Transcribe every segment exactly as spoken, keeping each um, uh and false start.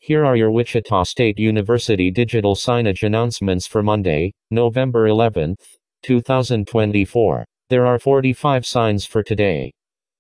Here are your Wichita State University digital signage announcements for Monday, November eleventh, two thousand twenty-four. There are forty-five signs for today.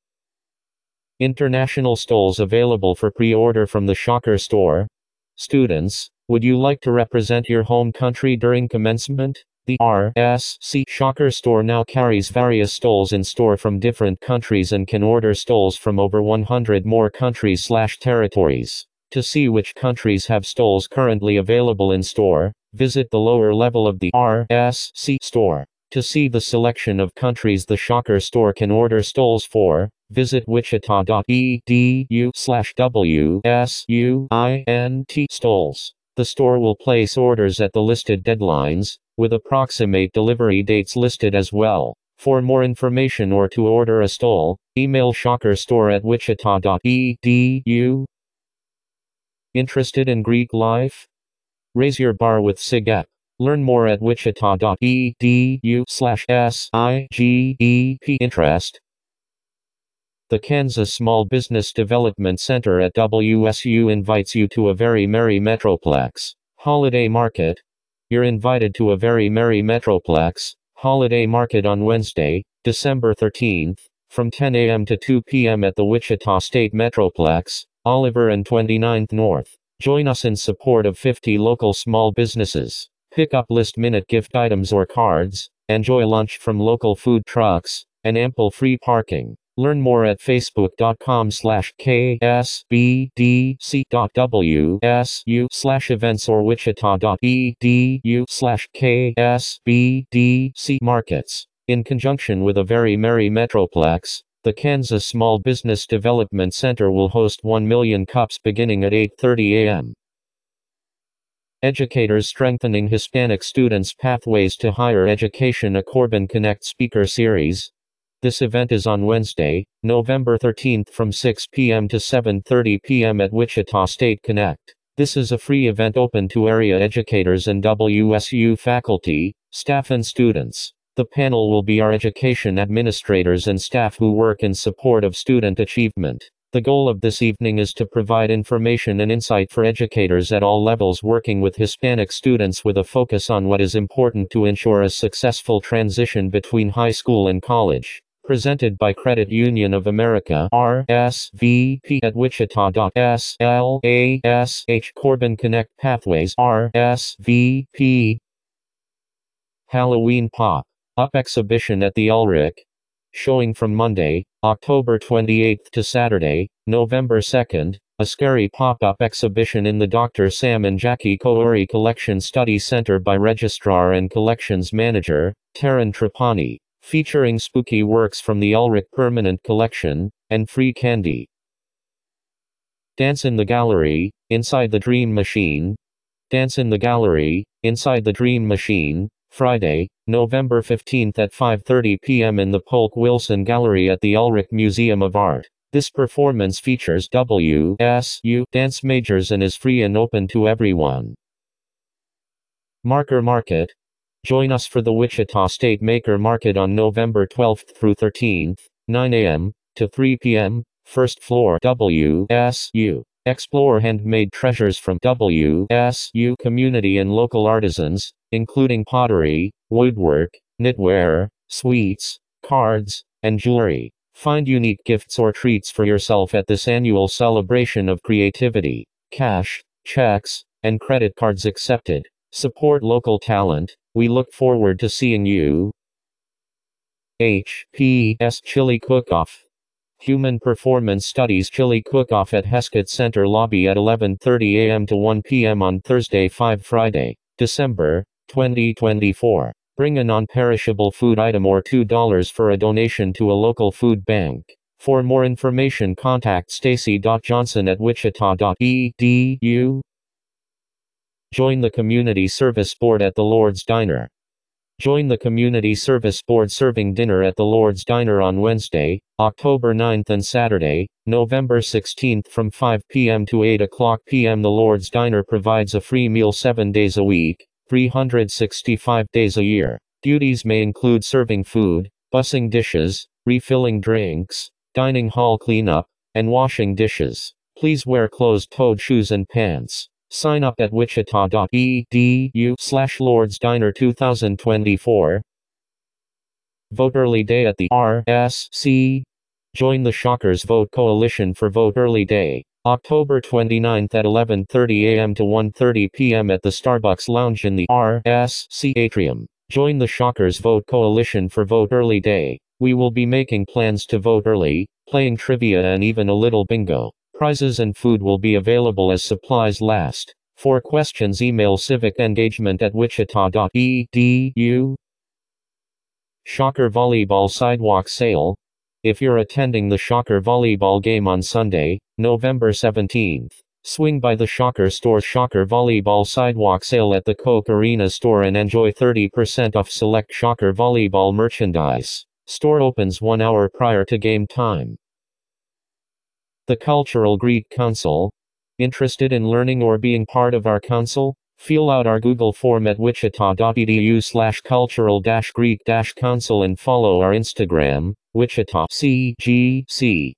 International stoles available for pre-order from the Shocker store. Students, would you like to represent your home country during commencement? The R S C Shocker store now carries various stoles in store from different countries and can order stoles from over one hundred more countries slash territories. To see which countries have stoles currently available in store, visit the lower level of the R S C store. To see the selection of countries the Shocker store can order stoles for, visit wichita dot e d u slash w s u i n t stoles. The store will place orders at the listed deadlines, with approximate delivery dates listed as well. For more information or to order a stole, email shockerstore at wichita dot e d u. Interested in Greek life? Raise your bar with SIGEP. Learn more at wichita dot e d u slash s i g e p interest. The Kansas Small Business Development Center at W S U invites you to a very merry Metroplex holiday market. You're invited to a very merry Metroplex holiday market on Wednesday, December thirteenth, from ten a m to two p m at the Wichita State Metroplex, Oliver and twenty-ninth North. Join us in support of fifty local small businesses. Pick up last-minute gift items or cards, enjoy lunch from local food trucks, and ample free parking. Learn more at facebook dot com slash k s b d c dot w s u slash events or wichita dot e d u slash k s b d c markets. In conjunction with a very merry Metroplex, the Kansas Small Business Development Center will host one million cups beginning at eight thirty a m Educators Strengthening Hispanic Students' Pathways to Higher Education, a Corbin Connect speaker series. This event is on Wednesday, November thirteenth from six p m to seven thirty p m at Wichita State Connect. This is a free event open to area educators and W S U faculty, staff and students. The panel will be our education administrators and staff who work in support of student achievement. The goal of this evening is to provide information and insight for educators at all levels working with Hispanic students with a focus on what is important to ensure a successful transition between high school and college. Presented by Credit Union of America R S V P at wichita dot s l a s h Corbin Connect Pathways R S V P. Halloween Pop-Up Exhibition at the Ulrich. Showing from Monday, October twenty-eighth to Saturday, November second, a scary pop-up exhibition in the Doctor Sam and Jackie Kouri Collection Study Center by Registrar and Collections Manager, Taryn Trapani. Featuring spooky works from the Ulrich Permanent Collection, and free candy. Dance in the Gallery, Inside the Dream Machine. Dance in the Gallery, Inside the Dream Machine, Friday, November fifteenth at five thirty p m in the Polk Wilson Gallery at the Ulrich Museum of Art. This performance features W S U dance majors and is free and open to everyone. Marker Market. Join us for the Wichita State Maker Market on November twelfth through thirteenth, nine a m to three p m, first floor W S U. Explore handmade treasures from W S U community and local artisans, including pottery, woodwork, knitwear, sweets, cards, and jewelry. Find unique gifts or treats for yourself at this annual celebration of creativity. Cash, checks, and credit cards accepted. Support local talent. We look forward to seeing you. H P S Chili Cook-Off. Human Performance Studies Chili Cook-Off at Heskett Center Lobby at eleven thirty a m to one p m on Thursday five Friday, December, twenty twenty-four. Bring a non-perishable food item or two dollars for a donation to a local food bank. For more information contact stacy dot johnson at wichita dot e d u. Join the Community Service Board at the Lord's Diner. Join the Community Service Board serving dinner at the Lord's Diner on Wednesday, October ninth and Saturday, November sixteenth from five p m to eight o'clock p m The Lord's Diner provides a free meal seven days a week, three hundred sixty-five days a year. Duties may include serving food, bussing dishes, refilling drinks, dining hall cleanup, and washing dishes. Please wear closed-toed shoes and pants. Sign up at wichita.edu slash Lord's Diner twenty twenty-four. Vote Early Day at the R S C. Join the Shockers Vote Coalition for Vote Early Day, October twenty-ninth at eleven thirty a m to one thirty p m at the Starbucks Lounge in the R S C atrium. Join the Shockers Vote Coalition for Vote Early Day. We will be making plans to vote early, playing trivia and even a little bingo. Prizes and food will be available as supplies last. For questions, email civicengagement at wichita.edu. Shocker Volleyball Sidewalk Sale. If you're attending the Shocker Volleyball game on Sunday, November seventeenth, swing by the Shocker Store Shocker Volleyball Sidewalk Sale at the Coke Arena store and enjoy thirty percent off select Shocker Volleyball merchandise. Store opens one hour prior to game time. The Cultural Greek Council. Interested in learning or being part of our council? Fill out our Google form at wichita.edu slash cultural dash Greek dash council and follow our Instagram, Wichita C G C.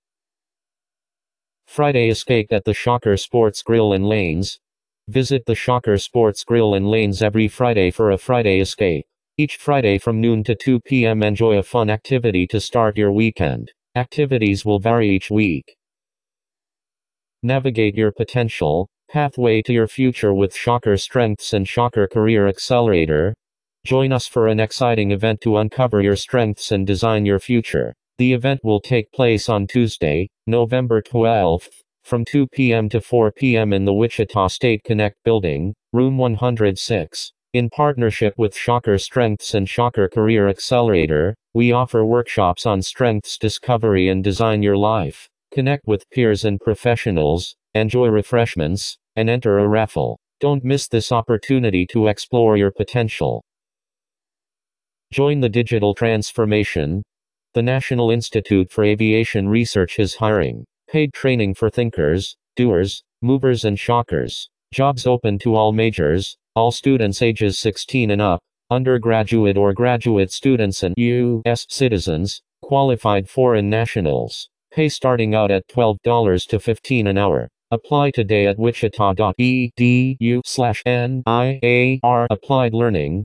Friday Escape at the Shocker Sports Grill and Lanes. Visit the Shocker Sports Grill and Lanes every Friday for a Friday Escape. Each Friday from noon to two p m enjoy a fun activity to start your weekend. Activities will vary each week. Navigate your potential. Pathway to your future with Shocker Strengths and Shocker Career Accelerator. Join us for an exciting event to uncover your strengths and design your future. The event will take place on Tuesday, November twelfth, from two p m to four p m in the Wichita State Connect Building, room one hundred six. In partnership with Shocker Strengths and Shocker Career Accelerator, we offer workshops on strengths discovery and design your life. Connect with peers and professionals, enjoy refreshments, and enter a raffle. Don't miss this opportunity to explore your potential. Join the digital transformation. The National Institute for Aviation Research is hiring paid training for thinkers, doers, movers and shockers. Jobs open to all majors, all students ages sixteen and up, undergraduate or graduate students and U S citizens, qualified foreign nationals. Pay starting out at twelve dollars to fifteen dollars an hour. Apply today at wichita.edu slash NIAR Applied Learning.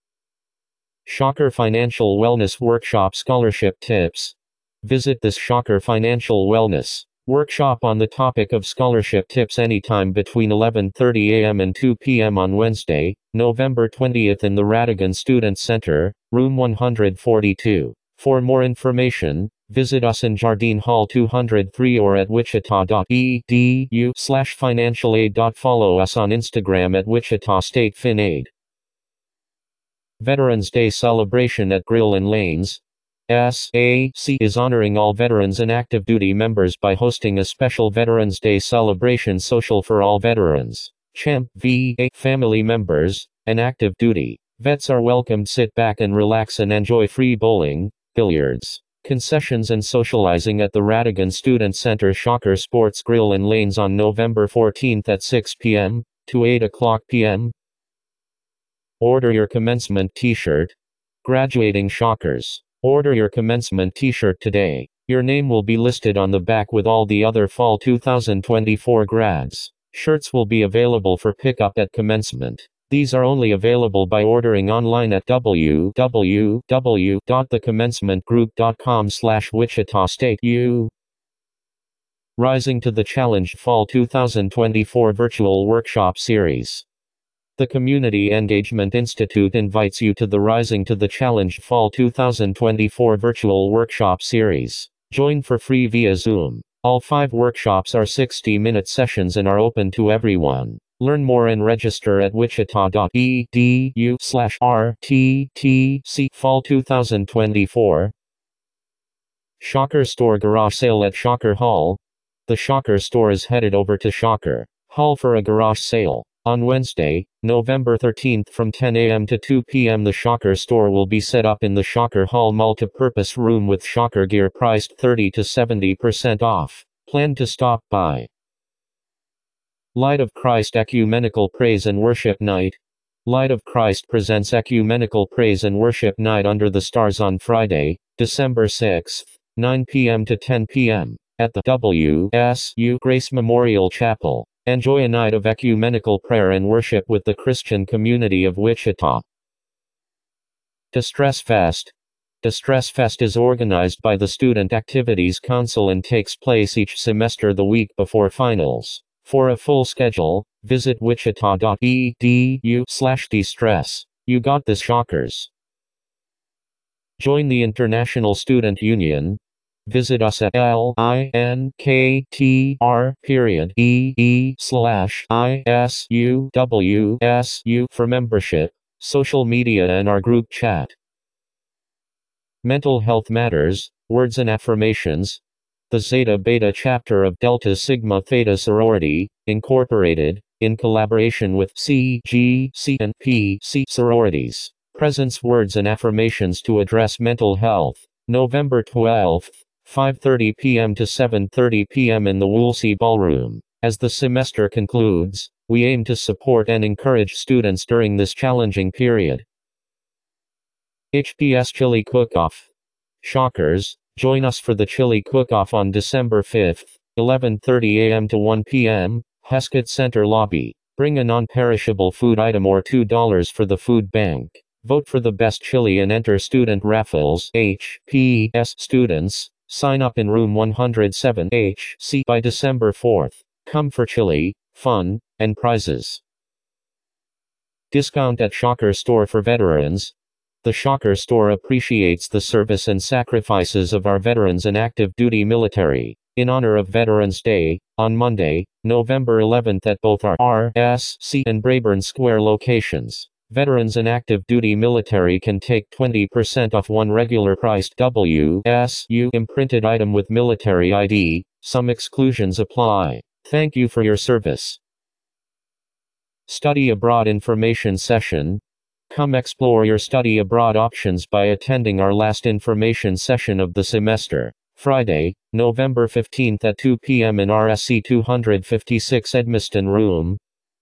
Shocker Financial Wellness Workshop Scholarship Tips. Visit this Shocker Financial Wellness workshop on the topic of scholarship tips anytime between eleven thirty a m and two p m on Wednesday, November twentieth in the Radigan Student Center, room one hundred forty-two. For more information, visit us in Jardine Hall two oh three or at wichita.edu slash financial aid. Follow us on Instagram at Wichita State FinAid. Veterans Day Celebration at Grill and Lanes. S A C is honoring all veterans and active duty members by hosting a special Veterans Day celebration social for all veterans, Champ V A family members, and active duty vets are welcome. Sit back and relax and enjoy free bowling, billiards, concessions and socializing at the Radigan Student Center Shocker Sports Grill and Lanes on November fourteenth at six p m to eight o'clock p m Order your commencement t-shirt. Graduating Shockers. Order your commencement t-shirt today. Your name will be listed on the back with all the other fall two thousand twenty-four grads. Shirts will be available for pickup at commencement. These are only available by ordering online at w w w dot the commencement group dot com slash Wichita State U. Rising to the Challenge Fall two thousand twenty-four Virtual Workshop Series. The Community Engagement Institute invites you to the Rising to the Challenge Fall two thousand twenty-four Virtual Workshop Series. Join for free via Zoom. All five workshops are sixty minute sessions and are open to everyone. Learn more and register at wichita.edu slash RTTC Fall two thousand twenty-four. Shocker Store Garage Sale at Shocker Hall. The Shocker Store is headed over to Shocker Hall for a garage sale. On Wednesday, November thirteenth from ten a m to two p m the Shocker Store will be set up in the Shocker Hall multi-purpose room with Shocker gear priced thirty to seventy percent off. Plan to stop by. Light of Christ Ecumenical Praise and Worship Night. Light of Christ presents Ecumenical Praise and Worship Night under the stars on Friday, December sixth, nine p m to ten p m at the W S U Grace Memorial Chapel. Enjoy a night of ecumenical prayer and worship with the Christian community of Wichita. Distress Fest. Distress Fest is organized by the Student Activities Council and takes place each semester the week before finals. For a full schedule, visit wichita dot e d u slash distress. You got this, Shockers. Join the International Student Union. Visit us at linktr period ee slash isuwsu for membership, social media and our group chat. Mental Health Matters, Words and Affirmations. The Zeta Beta chapter of Delta Sigma Theta Sorority, Incorporated, in collaboration with C G C and P C sororities, presents words and affirmations to address mental health. November twelfth, five thirty p m to seven thirty p m in the Woolsey Ballroom. As the semester concludes, we aim to support and encourage students during this challenging period. H P S Chili Cook-Off. Shockers, join us for the Chili Cook-Off on December fifth, eleven thirty a m to one p m, Heskett Center Lobby. Bring a non-perishable food item or two dollars for the food bank. Vote for the best chili and enter student raffles. H P S students, sign up in room one hundred seven H C by December fourth. Come for chili, fun, and prizes. Discount at Shocker Store for veterans. The Shocker Store appreciates the service and sacrifices of our veterans and active duty military. In honor of Veterans Day, on Monday, November eleventh at both our R S C and Brayburn Square locations, veterans and active duty military can take twenty percent off one regular priced W S U imprinted item with military I D. Some exclusions apply. Thank you for your service. Study Abroad Information Session. Come explore your study abroad options by attending our last information session of the semester. Friday, November fifteenth at two p m in R S C two fifty-six Edmiston Room.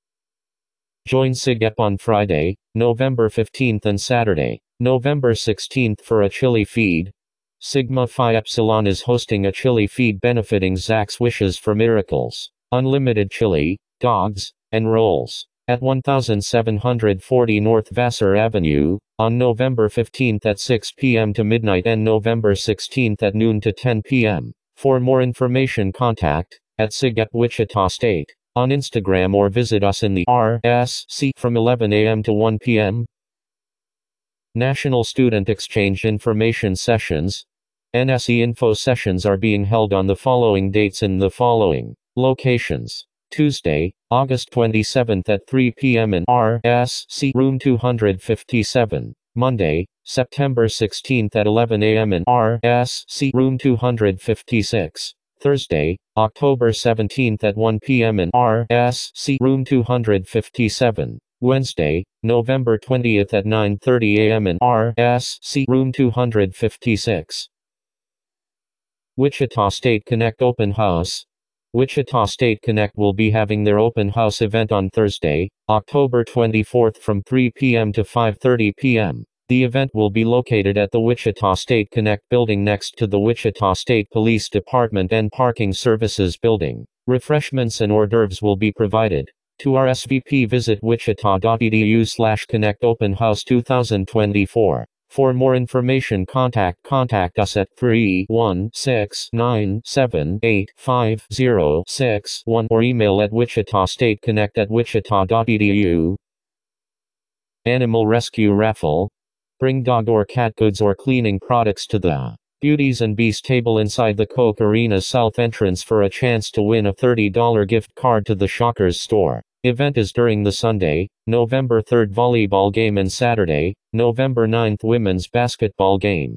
Join SIGEP on Friday, November fifteenth and Saturday, November sixteenth for a chili feed. Sigma Phi Epsilon is hosting a chili feed benefiting Zach's Wishes for Miracles. Unlimited chili, dogs, and rolls. At seventeen forty North Vassar Avenue, on November fifteenth at six p m to midnight and November sixteenth at noon to ten p m For more information contact, at SIGEP Wichita State, on Instagram or visit us in the R S C from eleven a m to one p m National Student Exchange Information Sessions. N S E Info Sessions are being held on the following dates in the following locations. Tuesday, August twenty-seventh at three p m in R S C Room two fifty-seven. Monday, September sixteenth at eleven a m in R S C Room two fifty-six. Thursday, October seventeenth at one p m in R S C Room two fifty-seven. Wednesday, November twentieth at nine thirty a m in R S C Room two fifty-six. Wichita State Connect Open House. Wichita State Connect will be having their open house event on Thursday, October twenty-fourth from three p m to five thirty p m The event will be located at the Wichita State Connect building next to the Wichita State Police Department and Parking Services building. Refreshments and hors d'oeuvres will be provided. To R S V P visit wichita dot e d u slash connect open house twenty twenty-four. For more information contact contact us at three one six nine seven eight five zero six one or email at wichita state connect at wichita dot e d u. Animal Rescue Raffle. Bring dog or cat goods or cleaning products to the Beauties and Beast table inside the Coke Arena South entrance for a chance to win a thirty dollar gift card to the Shockers store. Event is during the Sunday, November third volleyball game and Saturday, November ninth women's basketball game.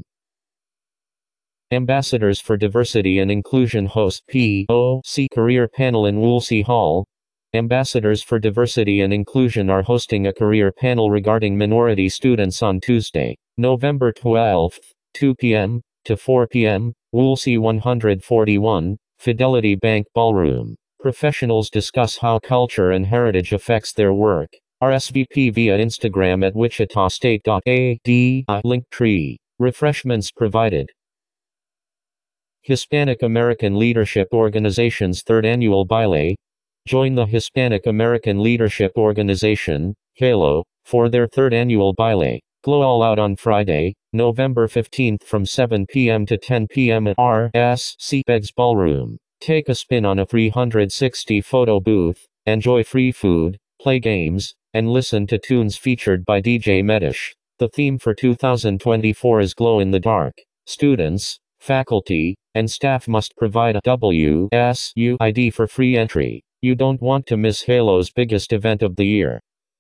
Ambassadors for Diversity and Inclusion host P O C Career Panel in Woolsey Hall. Ambassadors for Diversity and Inclusion are hosting a career panel regarding minority students on Tuesday, November twelfth, two p m to four p m, Woolsey one forty-one, Fidelity Bank Ballroom. Professionals discuss how culture and heritage affects their work. R S V P via Instagram at wichita state dot a d i Linktree. Refreshments provided. Hispanic American Leadership Organization's third annual baile. Join the Hispanic American Leadership Organization, HALO, for their third annual baile. Glow all out on Friday, November fifteenth from seven p m to ten p m at R S C Beggs Ballroom. Take a spin on a three hundred sixty photo booth, enjoy free food, play games, and listen to tunes featured by D J Medish. The theme for two thousand twenty-four is Glow in the Dark. Students, faculty, and staff must provide a W S U I D for free entry. You don't want to miss HALO's biggest event of the year.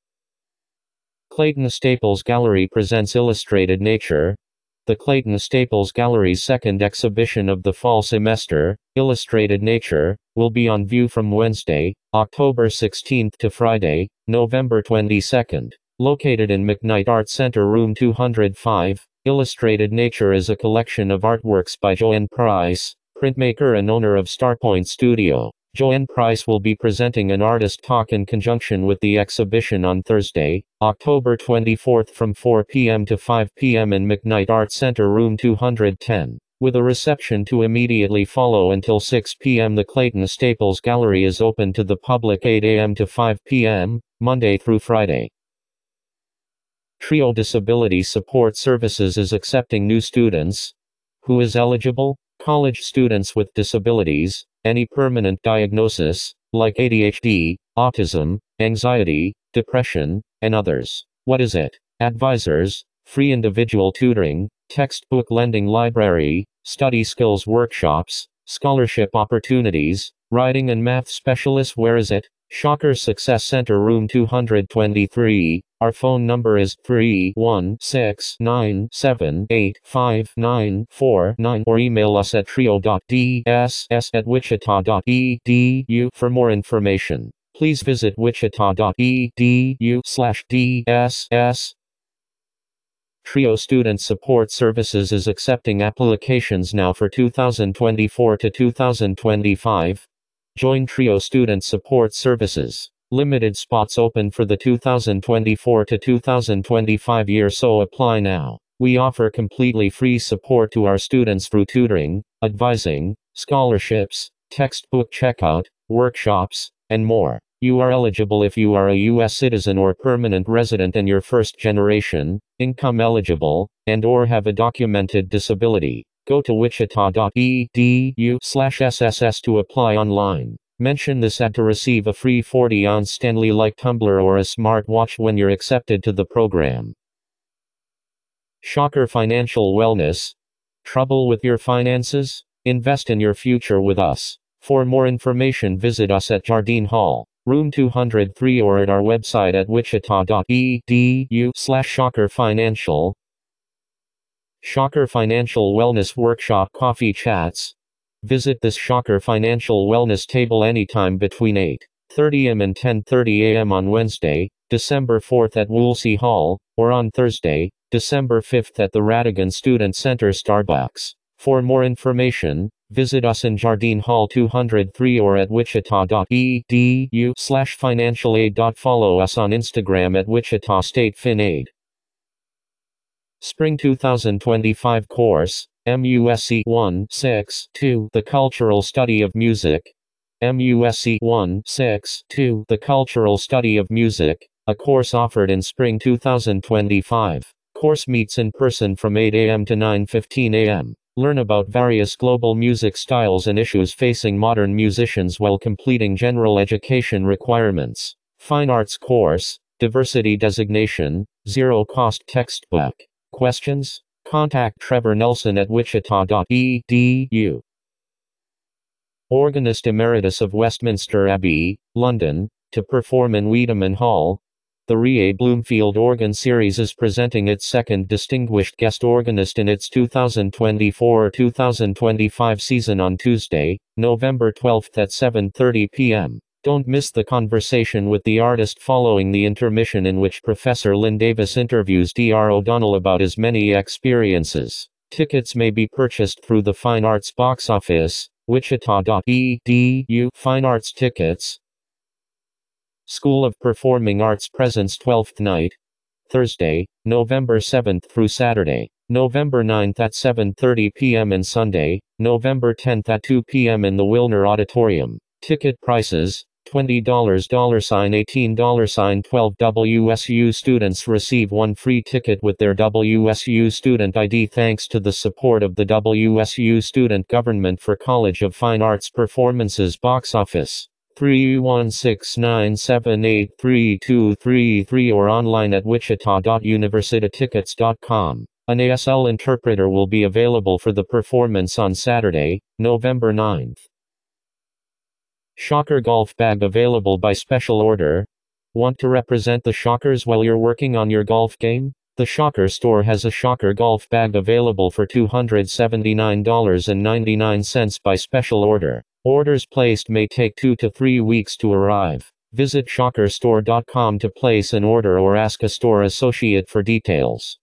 Clayton Staples Gallery presents Illustrated Nature. The Clayton Staples Gallery's second exhibition of the fall semester, Illustrated Nature, will be on view from Wednesday, October sixteenth to Friday, November twenty-second. Located in McKnight Art Center Room two hundred five, Illustrated Nature is a collection of artworks by Joanne Price, printmaker and owner of Starpoint Studio. Joanne Price will be presenting an artist talk in conjunction with the exhibition on Thursday, October twenty-fourth from four p m to five p m in McKnight Art Center Room two hundred ten. With a reception to immediately follow until six p m The Clayton Staples Gallery is open to the public eight a m to five p m, Monday through Friday. Trio Disability Support Services is accepting new students. Who is eligible? College students with disabilities, any permanent diagnosis, like A D H D, autism, anxiety, depression, and others. What is it? Advisors, free individual tutoring, textbook lending library, study skills workshops, scholarship opportunities, writing and math specialists. Where is it? Shocker Success Center Room two hundred twenty-three. Our phone number is three one six nine seven eight five nine four nine or email us at trio dot d s s at wichita dot e d u for more information. Please visit wichita dot e d u slash d s s. Trio Student Support Services is accepting applications now for two thousand twenty-four to two thousand twenty-five. Join Trio Student Support Services. Limited spots open for the two thousand twenty-four to two thousand twenty-five year, so apply now. We offer completely free support to our students through tutoring, advising, scholarships, textbook checkout, workshops, and more. You are eligible if you are a U S citizen or permanent resident and you're first generation, income eligible, and or have a documented disability. Go to wichita dot e d u slash s s s to apply online. Mention this ad to receive a free forty ounce Stanley Like tumbler or a smartwatch when you're accepted to the program. Shocker Financial Wellness. Trouble with your finances? Invest in your future with us. For more information, visit us at Jardine Hall, Room two hundred three, or at our website at wichita dot e d u slash shocker financial. Shocker Financial Wellness Workshop Coffee Chats. Visit this Shocker Financial Wellness table anytime between eight thirty a m and ten thirty a m on Wednesday, December fourth at Woolsey Hall, or on Thursday, December fifth at the Radigan Student Center Starbucks. For more information, visit us in Jardine Hall two hundred three or at wichita dot e d u slash financial aid. Follow us on Instagram at Wichita State FinAid. Spring two thousand twenty-five course, M U S C one sixty-two The Cultural Study of Music. M U S C one sixty-two The Cultural Study of Music, a course offered in spring two thousand twenty-five. Course meets in person from eight a m to nine fifteen a m Learn about various global music styles and issues facing modern musicians while completing general education requirements. Fine Arts course, diversity designation, zero cost textbook. Questions? Contact Trevor Nelson at wichita dot e d u. Organist Emeritus of Westminster Abbey, London, to perform in Wiedemann Hall. The Rea Bloomfield Organ Series is presenting its second Distinguished Guest Organist in its two thousand twenty-four two thousand twenty-five season on Tuesday, November twelfth at seven thirty p m Don't miss the conversation with the artist following the intermission, in which Professor Lynn Davis interviews Doctor O'Donnell about his many experiences. Tickets may be purchased through the Fine Arts box office, wichita dot e d u Fine Arts Tickets. School of Performing Arts presents twelfth Night, Thursday, November seventh through Saturday, November ninth at seven thirty p m and Sunday, November tenth at two p m in the Wilner Auditorium. Ticket prices: twenty dollars, eighteen dollars, twelve W S U students receive one free ticket with their W S U student I D thanks to the support of the W S U Student Government for College of Fine Arts Performances box office. three one six nine seven eight three two three three or online at wichita dot universitytickets dot com. An A S L interpreter will be available for the performance on Saturday, November ninth. Shocker Golf Bag available by special order. Want to represent the Shockers while you're working on your golf game? The Shocker store has a Shocker Golf Bag available for two hundred seventy-nine dollars and ninety-nine cents by special order. Orders placed may take two to three weeks to arrive. Visit shocker store dot com to place an order or ask a store associate for details.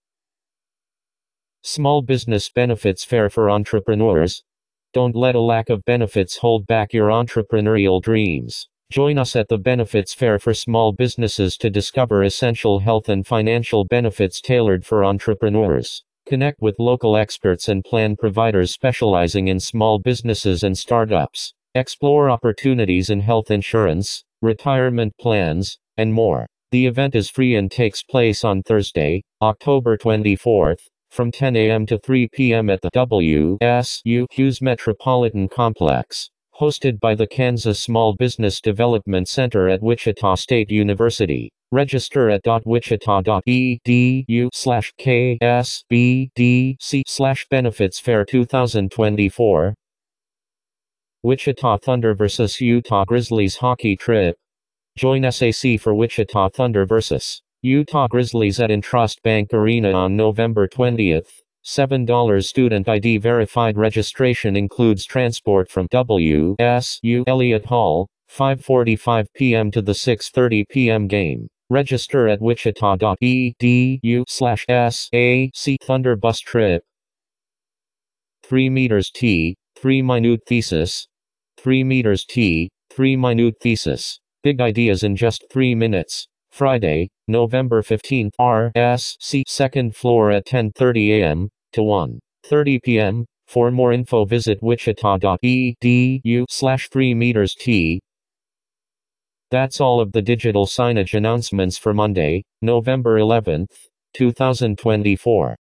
Small Business Benefits Fair for Entrepreneurs. Don't let a lack of benefits hold back your entrepreneurial dreams. Join us at the Benefits Fair for Small Businesses to discover essential health and financial benefits tailored for entrepreneurs. Connect with local experts and plan providers specializing in small businesses and startups. Explore opportunities in health insurance, retirement plans, and more. The event is free and takes place on Thursday, October twenty-fourth, from ten a m to three p m at the W S U Hughes Metropolitan Complex, hosted by the Kansas Small Business Development Center at Wichita State University. Register at wichita dot e d u slash k s b d c slash benefits fair twenty twenty-four. Wichita Thunder versus Utah Grizzlies hockey trip. Join S A C for Wichita Thunder versus Utah Grizzlies at Intrust Bank Arena on November twentieth. seven dollars student I D verified registration includes transport from W S U Elliott Hall, five forty-five p m to the six thirty p m game. Register at wichita dot e d u slash S A C Thunder bus trip. three meters T, three minute thesis. three meters T, three minute thesis. Big ideas in just three minutes. Friday, November fifteenth, R S C second floor at ten thirty a m to one thirty p m For more info visit wichita dot e d u slash three meters T. That's all of the digital signage announcements for Monday, November eleventh, two thousand twenty-four.